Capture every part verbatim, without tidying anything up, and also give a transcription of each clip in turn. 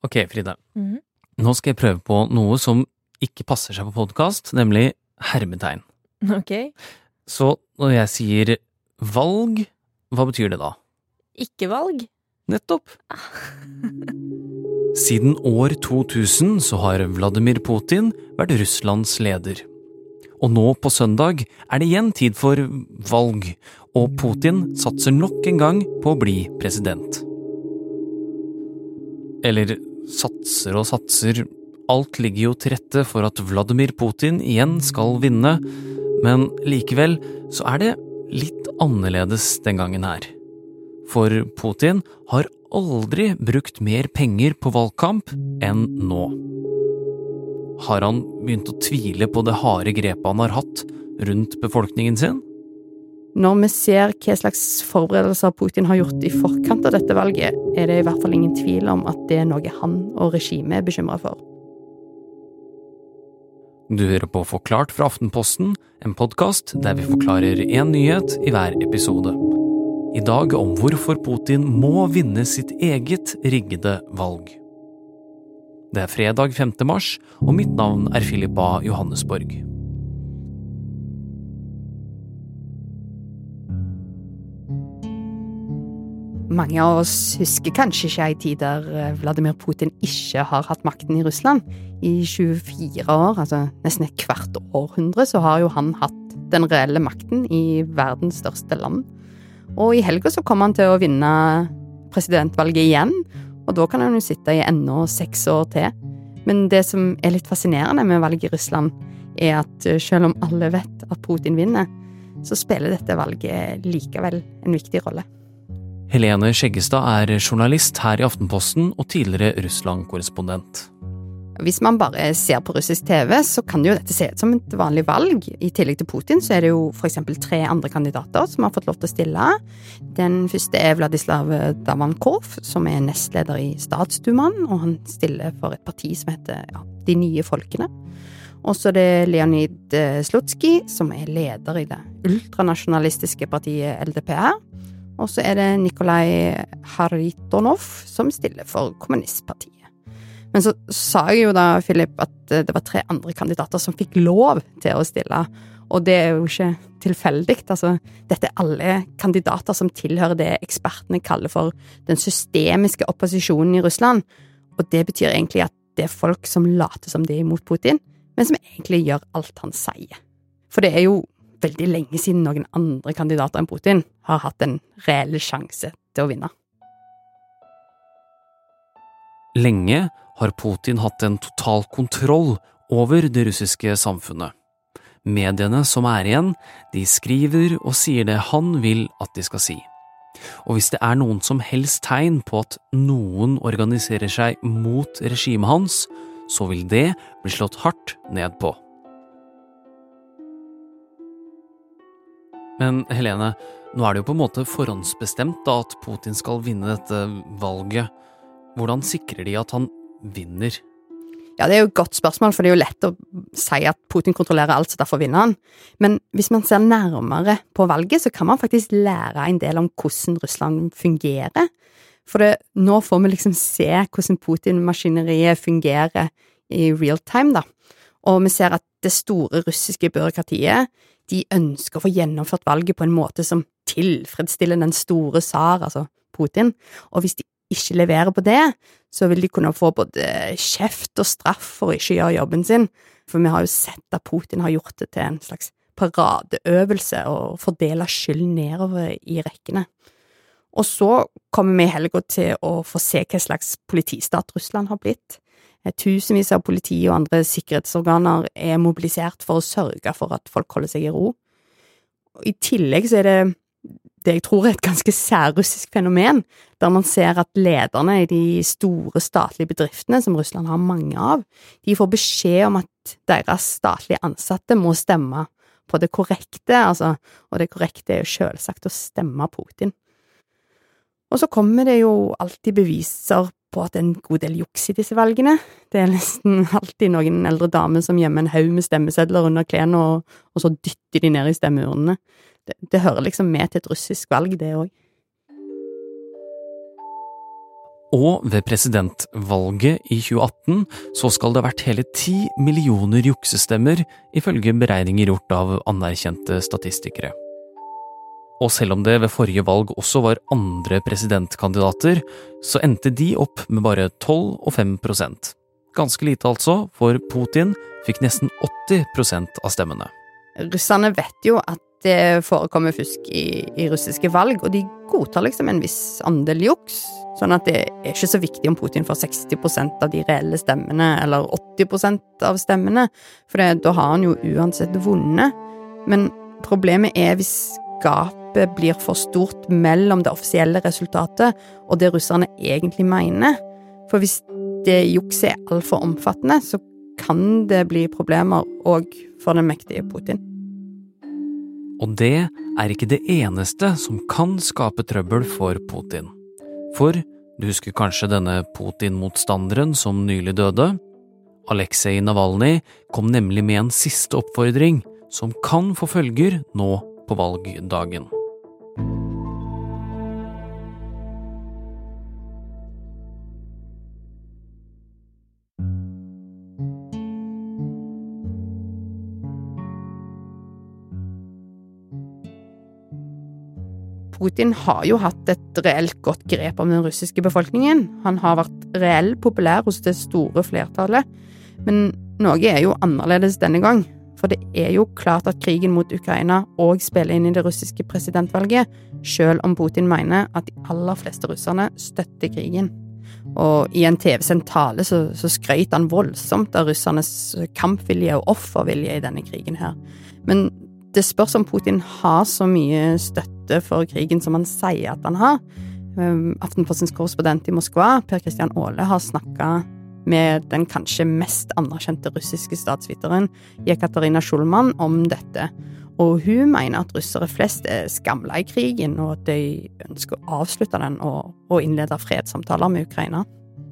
Ok, Frida. Mhm. Nå skal jeg prøve på noe som ikke passer seg på podcast, nemlig hermetegn. Ok. Så når jeg sier valg, hva betyr det da? Ikke valg. Nettopp. Siden år to tusen så har Vladimir Putin vært Russlands leder. Og nå på søndag er det igjen tid for valg, og Putin satser nok en gang på å bli president. Eller satser og satser, alt ligger jo til rette for at Vladimir Putin igjen skal vinne, men likevel så er det litt annerledes den gangen her. For Putin har aldri brukt mer penger på valgkamp enn nå. Har han begynt å tvile på det harde grepet han har hatt rundt befolkningen sin? Når vi ser hva slags forberedelser Putin har gjort i forkant av dette valget, er det i hvert fall ingen tvil om at det er noe han og regimet er bekymret for. Du hører på Forklart fra Aftenposten, en podcast der vi forklarer en nyhet i hver episode. I dag om hvorfor Putin må vinne sitt eget riggede valg. Det er fredag femte mars, og mitt navn er Filippa Johannesborg. Mange av oss husker kanskje ikke en tid der Vladimir Putin ikke har hatt makten i Russland. I tjuefire år, altså nesten et kvart århundre, så har jo han hatt den reelle makten i verdens største land. Og i helga så kom han til å vinne presidentvalget igjen, og da kan han jo sitte i enda seks år til. Men det som er litt fascinerende med valget i Russland, er at selv om alle vet at Putin vinner, så spiller dette valget likevel en viktig rolle. Helene Skjeggestad er journalist her i Aftenposten og tidligere Russland-korrespondent. Hvis man bare ser på russisk T V, så kan det jo dette se ut som et vanlig valg. I tillegg til Putin så er det jo for eksempel tre andre kandidater som har fått lov til å stille. Den første er Vladislav Davankov, som er nestleder i Statsdumaen, og han stiller for et parti som heter ja, De nye folkene. Og så er det Leonid Slutsky, som er leder i det ultranasjonalistiske partiet L D P R. Og så er det Nikolai Haritonov, som stiller for kommunistpartiet. Men så sa jeg jo da, Philip, at det var tre andre kandidater som fikk lov til å stille, og det er jo ikke tilfeldig. Altså, dette er alle kandidater som tilhører det ekspertene kaller for den systemiske opposisjonen i Russland, og det betyr egentlig at det er folk som later som de er imot Putin, men som egentlig gjør alt han sier. For det er jo veldig lenge siden noen andre kandidater enn Putin har hatt en reell sjanse til å vinne. Lenge har Putin hatt en total kontroll over det russiske samfunnet. Mediene som er igjen, de skriver og sier det han vil at de skal si. Og hvis det er noen som helst tegn på at noen organiserer seg mot regimet hans, så vil det bli slått hardt ned på. Men Helene, nå er det jo på en måte forhåndsbestemt da at Putin skal vinne dette valget. Hvordan sikrer de at han vinner? Ja, det er jo et godt spørsmål, for det er jo lett å si at Putin kontrollerer alt, så derfor vinner han. Men hvis man ser nærmere på valget, så kan man faktisk lære en del om hvordan Russland fungerer. For det, nå får vi liksom se hvordan Putin-maskineriet fungerer i real time, da. Og vi ser at det store russiske byråkratiet, de ønsker å få gjennomført valget på en måte som tilfredsstiller den store tsar, altså Putin. Og hvis de ikke leverer på det, så vil de kunne få både kjeft og straff for å ikke gjøre jobben sin. For vi har jo sett at Putin har gjort det til en slags paradeøvelse og fordele skyld nedover i rekkene. Og så kommer vi i helga til å få se hva slags politistat Russland har blitt. Tusenvis av politi og andre sikkerhetsorganer er mobilisert for å sørge for at folk holder seg i ro. I tillegg så er det det jeg tror er et ganske særrussisk fenomen, der man ser at lederne i de store statlige bedriftene, som Russland har mange av, de får beskjed om at deres statlige ansatte må stemme på det korrekte, altså, og det korrekte er jo selvsagt å stemme Putin. Og så kommer det jo alltid beviser på at det er en god del juks i disse valgene. Det er nesten alltid noen eldre damer som gjemmer en haug med stemmesedler under klærne, og, og så dytter de ned i stemmeurnene. Det, det hører liksom med til et russisk valg, det også. Og ved presidentvalget i tjue atten så skal det ha vært hele ti millioner juksestemmer, ifølge beregninger gjort av anerkjente statistikere. Og selv om det ved forrige valg også var andre presidentkandidater, så endte de opp med bare tolv og fem prosent. Ganske lite altså, for Putin fikk nesten åtti prosent av stemmene. Russerne vet jo at det forekommer fusk i, i russiske valg, og de godtar liksom en viss andel juks, sånn at det er ikke så viktig om Putin får seksti prosent av de reelle stemmene, eller åtti prosent av stemmene, for det, da har han jo uansett vunnet. Men problemet er hvis gapet blir for stort mellom det offisielle resultatet og det russerne egentlig mener. For hvis det jukset er alt for omfattende, så kan det bli problemer også for den mektige Putin. Og det er ikke det eneste som kan skape trøbbel for Putin. For du husker kanskje denne Putin-motstanderen som nylig døde? Aleksej Navalny kom nemlig med en siste oppfordring som kan få følger nå på valgdagen. Putin har jo hatt et reelt godt grep om den russiske befolkningen. Han har vært reelt populær hos det store flertallet. Men noe er jo annerledes denne gang. For det er jo klart at krigen mot Ukraina også spiller inn i det russiske presidentvalget, selv om Putin mener at de aller fleste russerne støtter krigen. Og i en T V-sendt tale så, så skrøt han voldsomt av russernes kampvilje og offervilje i denne krigen her. Men det spørs om Putin har så mye støtte for krigen som han sier at han har. Aftenpostens korrespondent i Moskva, Per Christian Åhle, har snakket med den kanskje mest anerkjente russiske statsviteren, Jekaterina Schulman, om dette. Og hun mener at russere flest er skamla i krigen, og at de ønsker å avslutte den og, og innlede fredssamtaler med Ukraina.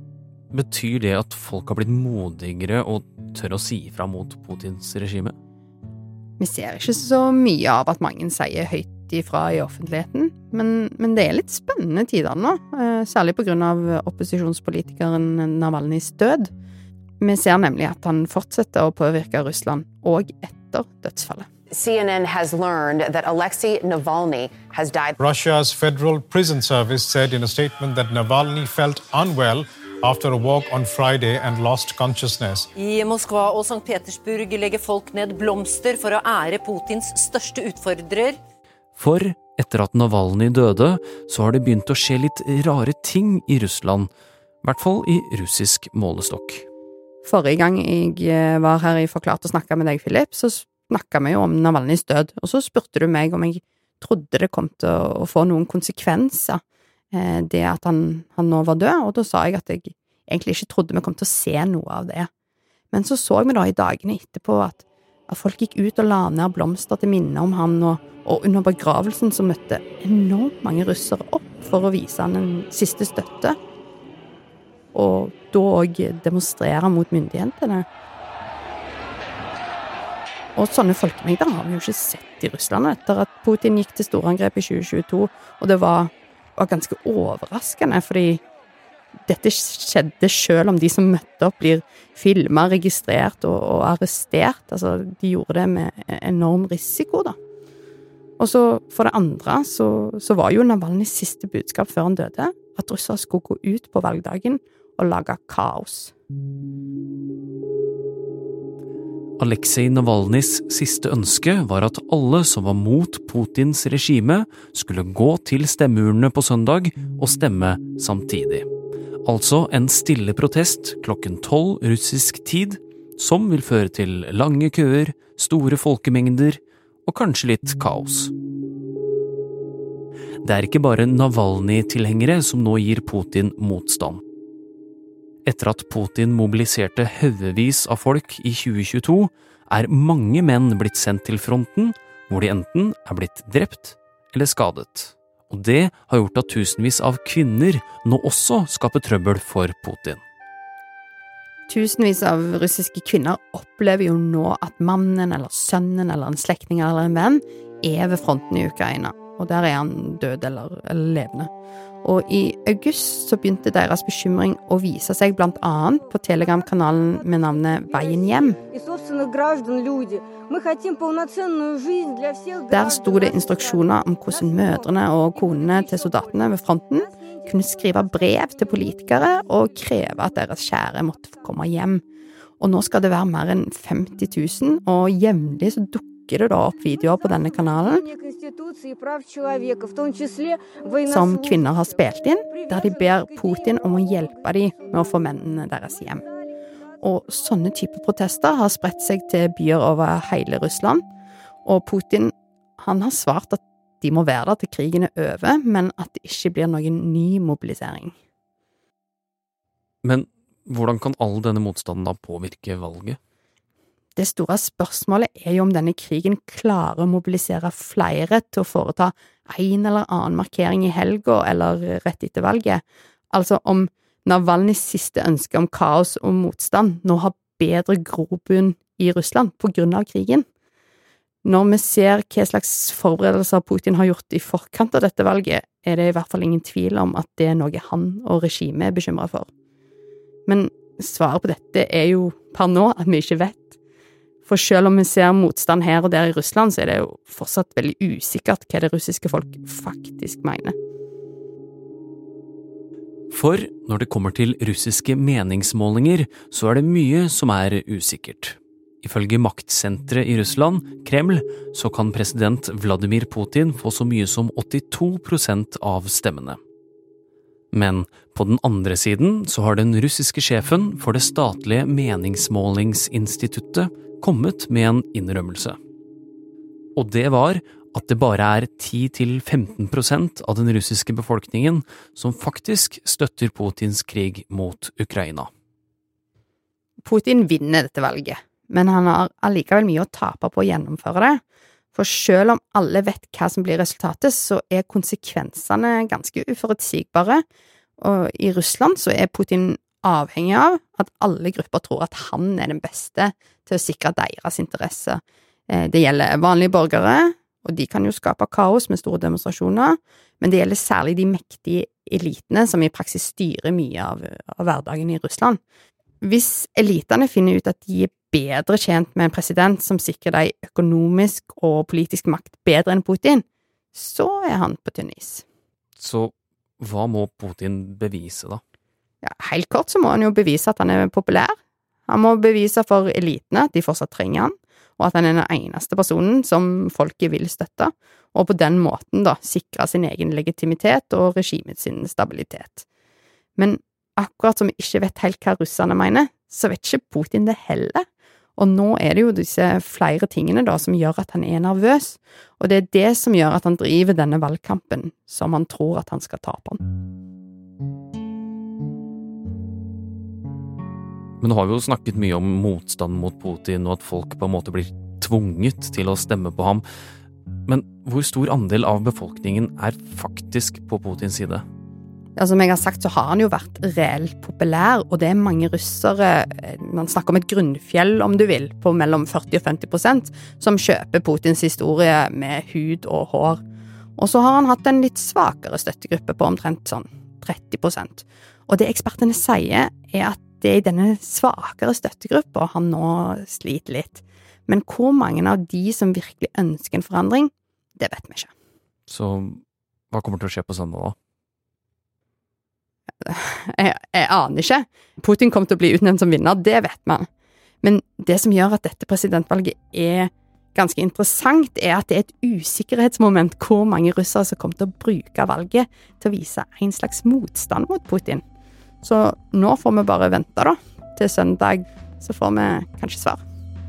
Betyr det at folk har blitt modigere og tør å si ifra mot Putins regime? Vi ser ikke så mye av at mange sier høyt ifra i offentligheten, men, men det er litt spennende tider nå, særlig på grunn av opposisjonspolitikeren Navalnys død. Vi ser nemlig at han fortsetter å påvirke Russland, og etter dødsfallet. C N N has learned that Alexei Navalny has died. Russia's Federal Prison Service said in a statement that Navalny felt unwell after a walk on Friday and lost consciousness. I Moskva og Sankt Petersburg legger folk ned blomster for å ære Putins største utfordrer. For etter at Navalny døde, så har det begynt å skje litt rare ting i Russland, i hvert fall i russisk målestokk. Forrige gang jeg var her i Forklart og snakket med deg, Philip, så snakket vi jo om Navalnys død, og så spurte du meg om jeg trodde det kom til å få noen konsekvenser, det at han, han nå var død, og da sa jeg at jeg egentlig ikke trodde vi kom til å se noe av det. Men så så vi da i dagene etterpå at, at folk gikk ut og la ned blomster til minne om han, og, og under begravelsen så møtte enormt mange russere opp for å vise han en siste støtte, og da også demonstrere mot myndighetene. Og sånne folkemengder har vi jo ikke sett i Russland etter at Putin gikk til storangrep i tjue tjueto, og det var var ganske overraskende, fordi dette skjedde selv om de som møtte opp blir filmet, registrert og, og arrestert. Altså, de gjorde det med enorm risiko, da. Og så for det andre, så, så var jo Navalnys siste budskap før han døde, at russere skulle gå ut på valgdagen og lage kaos. Aleksej Navalnys siste ønske var at alle som var mot Putins regime skulle gå til stemmeurnene på søndag og stemme samtidig. Altså en stille protest klokken tolv russisk tid, som vil føre til lange køer, store folkemengder og kanskje litt kaos. Det er ikke bare Navalny-tilhengere som nå gir Putin motstand. Etter at Putin mobiliserte haugevis av folk i tjue tjueto, er mange menn blitt sendt til fronten, hvor de enten er blitt drept eller skadet. Og det har gjort at tusenvis av kvinner nå også skaper trøbbel for Putin. Tusenvis av russiske kvinner opplever jo nå at mannen eller sønnen eller en slektning eller en venn er ved fronten i Ukraina. og der er han død eller, eller levende. Og i august så begynte deres bekymring å vise seg blant annet på Telegram-kanalen med navnet Veien hjem. Der sto det instruksjoner om hvordan mødrene og konene til soldatene ved fronten kunne skrive brev til politikere og kreve at deres kjære måtte komme hjem. Og nå skal det være mer enn femti tusen, og jevnlig så dukker det da opp videoer på denne kanalen som kvinner har spilt inn, der de ber Putin om å hjelpe dem med å få mennene deres hjem. Og sånne typer protester har spredt seg til byer over hele Russland, og Putin, han har svart at de må være der til krigen er over, men at det ikke blir noen ny mobilisering. Men hvordan kan all denne motstanden da påvirke valget? Det store spørsmålet er jo om denne krigen klarer å mobilisere flere til å foreta en eller annen markering i helga eller rett etter valget. Altså om Navalnys siste ønske om kaos og motstand nå har bedre grobunn i Russland på grunn av krigen. Når vi ser hva slags forberedelser Putin har gjort i forkant av dette valget, er det i hvert fall ingen tvil om at det er noe han og regimet er bekymret for. Men svaret på dette er jo per nå at vi ikke vet. For selv om vi ser motstand her og der i Russland, så er det jo fortsatt veldig usikkert hva det russiske folk faktisk mener. For når det kommer til russiske meningsmålinger, så er det mye som er usikkert. Ifølge maktsentret i Russland, Kreml, så kan president Vladimir Putin få så mye som åttito prosent av stemmene. Men på den andre siden så har den russiske sjefen for det statlige meningsmålingsinstituttet kommet med en innrømmelse. Og det var at det bare er ti til femten prosent av den russiske befolkningen som faktisk støtter Putins krig mot Ukraina. Putin vinner dette valget, men han har allikevel mye å tape på å gjennomføre det. For selv om alle vet hva som blir resultatet, så er konsekvensene ganske uforutsigbare. Og i Russland så er Putin avhengig av at alle grupper tror at han er den beste til å sikre deres interesse. Det gjelder vanlige borgere, og de kan jo skape kaos med store demonstrasjoner, men det gjelder særlig de mektige elitene som i praksis styrer mye av, av hverdagen i Russland. Hvis elitene finner ut at de er bedre tjent med en president som sikrer deg økonomisk og politisk makt bedre enn Putin, så er han på tynn is. Så hva må Putin bevise da? Ja, helt kort så må han jo bevise at han er populær. Han må bevise for elitene at de fortsatt trenger han, og at han er den eneste personen som folket vil støtte, og på den måten da sikre sin egen legitimitet og regimet sin stabilitet. Men akkurat som vi ikke vet helt hva russerne mener, så vet ikke Putin det heller. Og nå er det jo disse flere tingene da som gjør at han er nervøs, og det er det som gjør at han driver denne valgkampen som han tror at han skal tape han. Men du har jo snakket mye om motstand mot Putin og at folk på en måte blir tvunget til å stemme på ham. Men hvor stor andel av befolkningen er faktisk på Putins side? Ja, som jeg har sagt, så har han jo vært reelt populær, og det er mange russere, man snakker om et grunnfjell om du vil, på mellom førti og femti prosent, som kjøper Putins historie med hud og hår. Og så har han hatt en litt svakere støttegruppe på omtrent sånn tretti prosent. Og det ekspertene sier er at det er i denne svakere støttegruppa han nå sliter litt. Men hvor mange av de som virkelig ønsker en forandring, det vet vi ikke. Så hva kommer til å skje på søndag da? Jeg, jeg aner ikke. Putin kommer til å bli utnevnt som vinner, det vet man. Men det som gjør at dette presidentvalget er ganske interessant, er at det er et usikkerhetsmoment hvor mange russere som kommer til å bruke valget til å vise en slags motstand mot Putin. Så nå får vi bare vente da, til søndag, så får vi kanskje svar.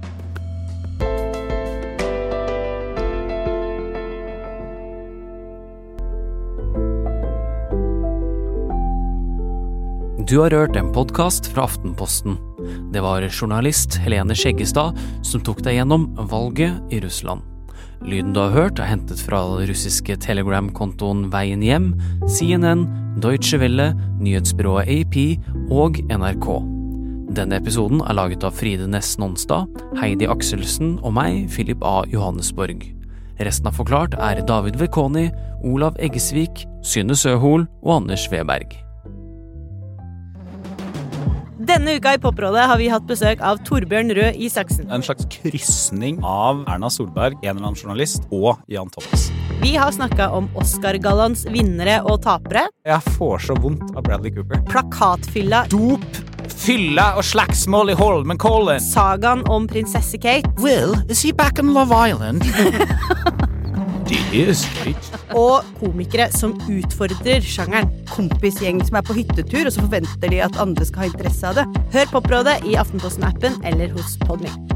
Du har hørt en podcast fra Aftenposten. Det var journalist Helene Skjeggestad som tok deg gjennom valget i Russland. Lyden du har hørt er hentet fra den russiske Telegram-kontoen Veien hjem, C N N, Deutsche Welle, nyhetsbyrået A P og N R K. Denne episoden er laget av Fride Næss Nonstad, Heidi Akselsen og meg, Philip A. Johannesborg. Resten av Forklart er David Vekoni, Olav Eggesvik, Synne Søhol og Anders Weberg. Denne uka i Poprådet har vi hatt besøk av Torbjørn Røe Isaksen. En slags kryssning av Erna Solberg, en eller annen journalist, og Jan Thomas. Vi har snakket om Oscar-gallans vinnere og tapere. Jeg får så vondt av Bradley Cooper. Plakatfylla. Dop, fylla og slagsmål i Holmenkollen. Sagaen om prinsesse Kate. Will, is he back on Love Island? Det er straight. Og komikere som utfordrer sjangeren. Kompisgjeng som er på hyttetur, og så forventer de at andre skal ha interesse av det. Hør Poprådet i Aftenposten-appen eller hos Podme.